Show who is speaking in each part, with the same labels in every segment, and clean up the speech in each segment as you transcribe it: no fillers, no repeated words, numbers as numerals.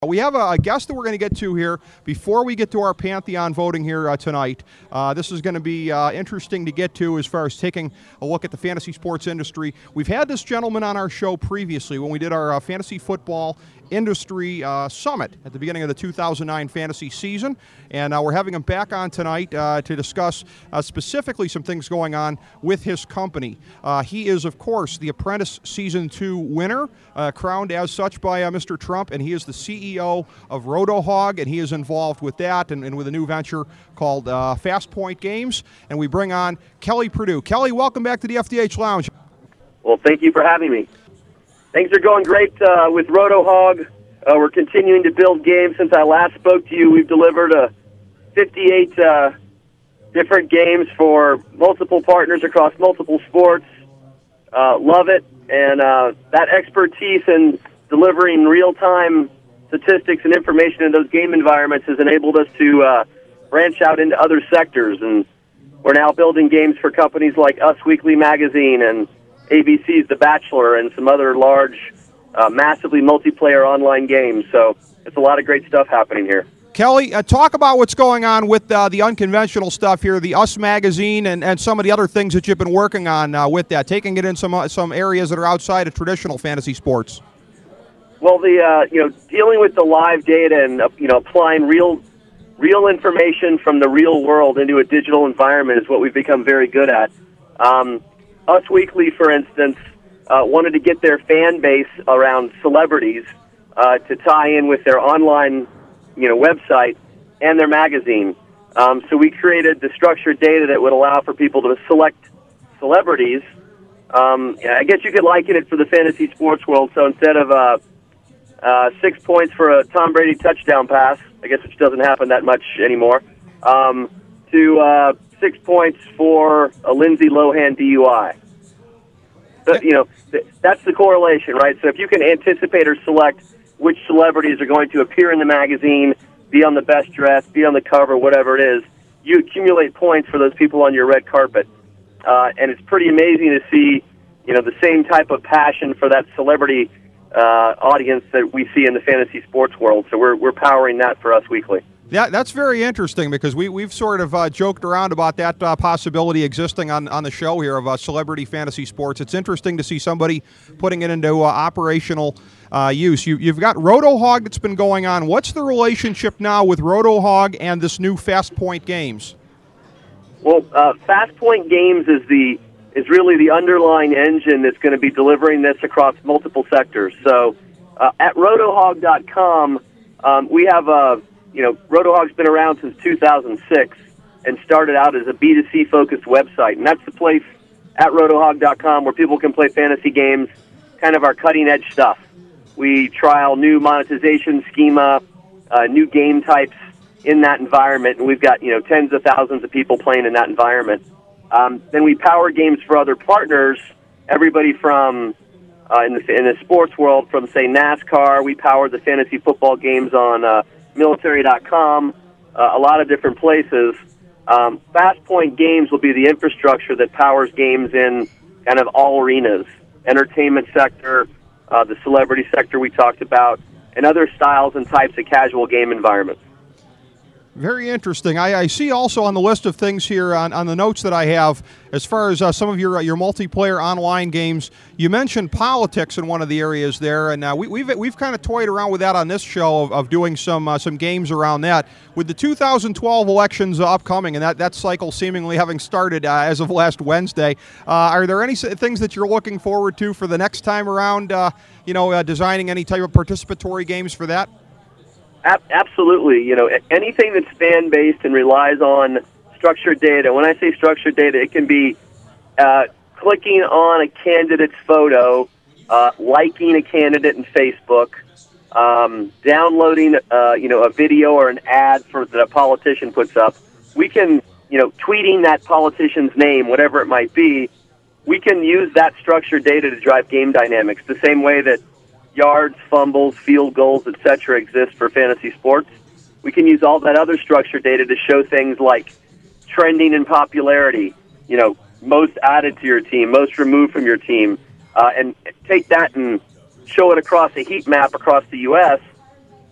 Speaker 1: We have a guest that we're going to get to here before we get to our Pantheon voting here tonight. This is going to be interesting to get to as far as taking a look at the fantasy sports industry. We've had this gentleman on our show previously when we did our fantasy football industry summit at the beginning of the 2009 fantasy season, and we're having him back on tonight to discuss specifically some things going on with his company. He is, of course, the Apprentice Season 2 winner, crowned as such by Mr. Trump, and he is the CEO of RotoHog, and he is involved with that and with a new venture called Fast Point Games. And we bring on Kelly Purdue. Kelly, welcome back to the FDH Lounge.
Speaker 2: Well, thank you for having me. Things are going great with RotoHog. We're continuing to build games. Since I last spoke to you, we've delivered 58 different games for multiple partners across multiple sports. Love it. And that expertise in delivering real-time statistics and information in those game environments has enabled us to branch out into other sectors. And we're now building games for companies like Us Weekly Magazine and ABC's The Bachelor and some other large, massively multiplayer online games. So it's a lot of great stuff happening here.
Speaker 1: Kelly, talk about what's going on with the unconventional stuff here, the Us Magazine and some of the other things that you've been working on with that, taking it in some areas that are outside of traditional fantasy sports.
Speaker 2: Well, dealing with the live data and applying real information from the real world into a digital environment is what we've become very good at. Us Weekly, for instance, wanted to get their fan base around celebrities to tie in with their online, website and their magazine. So we created the structured data that would allow for people to select celebrities. I guess you could liken it for the fantasy sports world. So instead of 6 points for a Tom Brady touchdown pass, I guess which doesn't happen that much anymore, to 6 points for a Lindsay Lohan DUI. But, that's the correlation, right? So if you can anticipate or select which celebrities are going to appear in the magazine, be on the best dress, be on the cover, whatever it is, you accumulate points for those people on your red carpet. And it's pretty amazing to see, the same type of passion for that celebrity audience that we see in the fantasy sports world. So we're powering that for Us Weekly.
Speaker 1: Yeah, that's very interesting because we've sort of joked around about that possibility existing on the show here of celebrity fantasy sports. It's interesting to see somebody putting it into operational use. You've got RotoHog that's been going on. What's the relationship now with RotoHog and this new Fast Point Games?
Speaker 2: Well, Fast Point Games is really the underlying engine that's going to be delivering this across multiple sectors. So at rotohog.com, we have RotoHog's been around since 2006 and started out as a B2C-focused website. And that's the place at rotohog.com where people can play fantasy games, kind of our cutting-edge stuff. We trial new monetization schema, new game types in that environment, and we've got tens of thousands of people playing in that environment. Then we power games for other partners, everybody from, in the sports world, from, say, NASCAR. We power the fantasy football games on military.com, a lot of different places. Fast Point Games will be the infrastructure that powers games in kind of all arenas, entertainment sector, the celebrity sector we talked about, and other styles and types of casual game environments.
Speaker 1: Very interesting. I see also on the list of things here on the notes that I have, as far as some of your multiplayer online games, you mentioned politics in one of the areas there, and we've kind of toyed around with that on this show of doing some games around that. With the 2012 elections upcoming and that cycle seemingly having started as of last Wednesday, are there any things that you're looking forward to for the next time around? Designing any type of participatory games for that?
Speaker 2: Absolutely. Anything that's fan-based and relies on structured data. When I say structured data, it can be clicking on a candidate's photo, liking a candidate in Facebook, downloading a video or an ad that a politician puts up. We can, tweeting that politician's name, whatever it might be, we can use that structured data to drive game dynamics the same way that yards, fumbles, field goals, etc. exist for fantasy sports. We can use all that other structured data to show things like trending in popularity, most added to your team, most removed from your team, and take that and show it across a heat map across the U.S.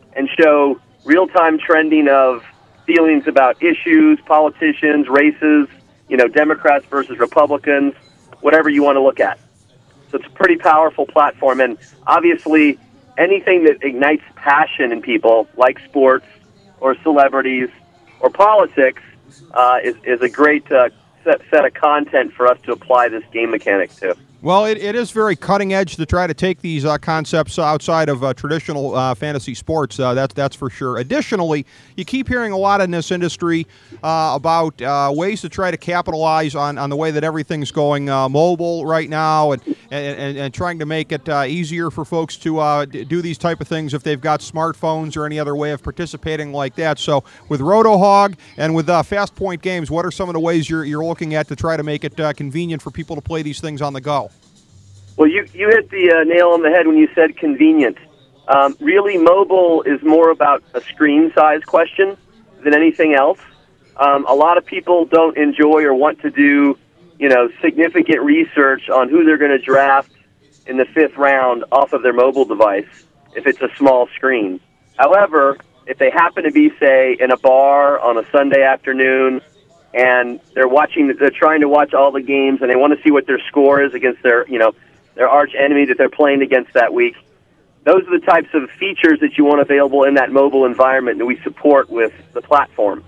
Speaker 2: and show real-time trending of feelings about issues, politicians, races, Democrats versus Republicans, whatever you want to look at. So it's a pretty powerful platform, and obviously anything that ignites passion in people, like sports or celebrities or politics, is a great set of content for us to apply this game mechanic to.
Speaker 1: Well, it is very cutting edge to try to take these concepts outside of traditional fantasy sports. That's for sure. Additionally, you keep hearing a lot in this industry about ways to try to capitalize on the way that everything's going mobile right now, and trying to make it easier for folks to do these type of things if they've got smartphones or any other way of participating like that. So with RotoHog and with Fast Point Games, what are some of the ways you're looking at to try to make it convenient for people to play these things on the go?
Speaker 2: Well, you hit the nail on the head when you said convenient. Really, mobile is more about a screen size question than anything else. A lot of people don't enjoy or want to do, significant research on who they're going to draft in the 5th round off of their mobile device if it's a small screen. However, if they happen to be, say, in a bar on a Sunday afternoon and they're trying to watch all the games and they want to see what their score is against their arch enemy that they're playing against that week, those are the types of features that you want available in that mobile environment that we support with the platform.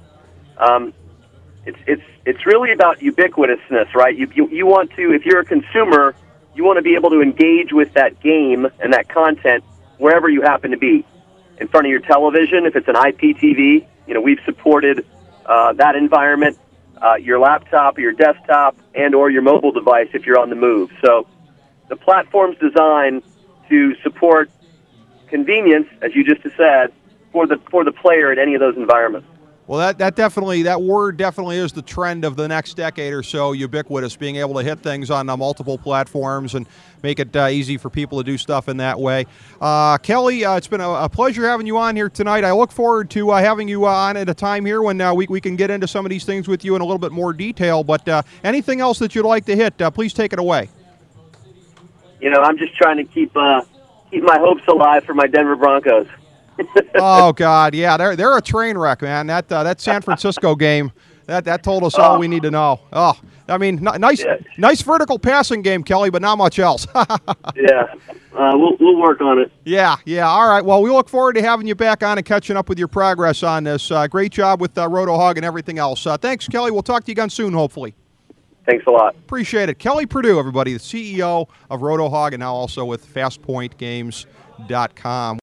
Speaker 2: It's really about ubiquitousness, right? You want to, if you're a consumer, you want to be able to engage with that game and that content wherever you happen to be. In front of your television, if it's an IPTV, we've supported that environment, your laptop or your desktop and or your mobile device if you're on the move. So the platform's designed to support convenience, as you just said, for the player in any of those environments.
Speaker 1: Well, that word definitely is the trend of the next decade or so, ubiquitous, being able to hit things on multiple platforms and make it easy for people to do stuff in that way. Kelly, it's been a pleasure having you on here tonight. I look forward to having you on at a time here when we can get into some of these things with you in a little bit more detail. But anything else that you'd like to hit, please take it away.
Speaker 2: I'm just trying to keep my hopes alive for my Denver Broncos.
Speaker 1: Oh God, yeah, they're a train wreck, man. That San Francisco game, that told us all we need to know. Oh, I mean, nice vertical passing game, Kelly, but not much else.
Speaker 2: Yeah, we'll work on it.
Speaker 1: Yeah. All right. Well, we look forward to having you back on and catching up with your progress on this. Great job with RotoHog and everything else. Thanks, Kelly. We'll talk to you again soon, hopefully.
Speaker 2: Thanks a lot.
Speaker 1: Appreciate it. Kelly Perdue, everybody, the CEO of RotoHog and now also with FastPointGames.com.